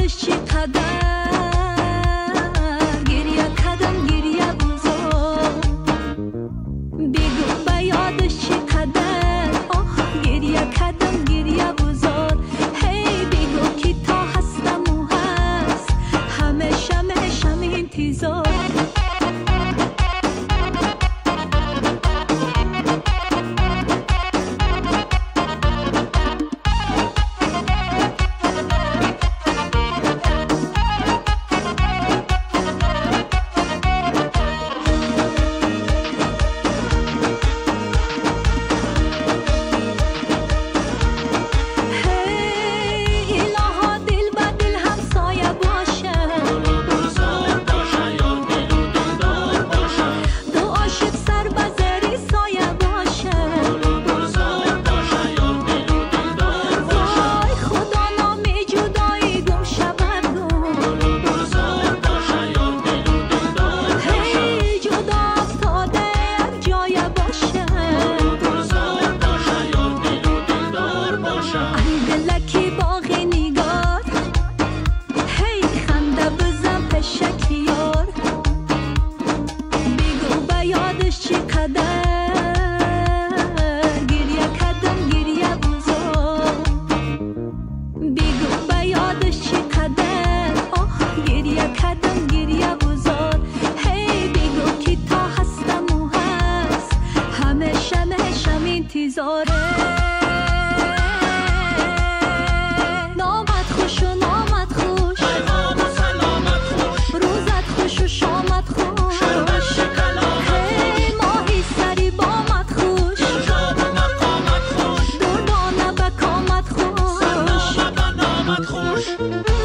یادش چقدر گریه کردم گریه بزرگ بگو به یادش چقدر گریه کردم گریه بزرگ هی بگو که تا هستم و هست همیشه انتظار نامت خوش و نامت خوش پیغام و سلامت خوش روزت خوش و شامت خوش شربت کلامت هی ماهی سری بامت خوش اینجا و مقامت خوش دردانه به کامت خوش سرنامه به نامت خوش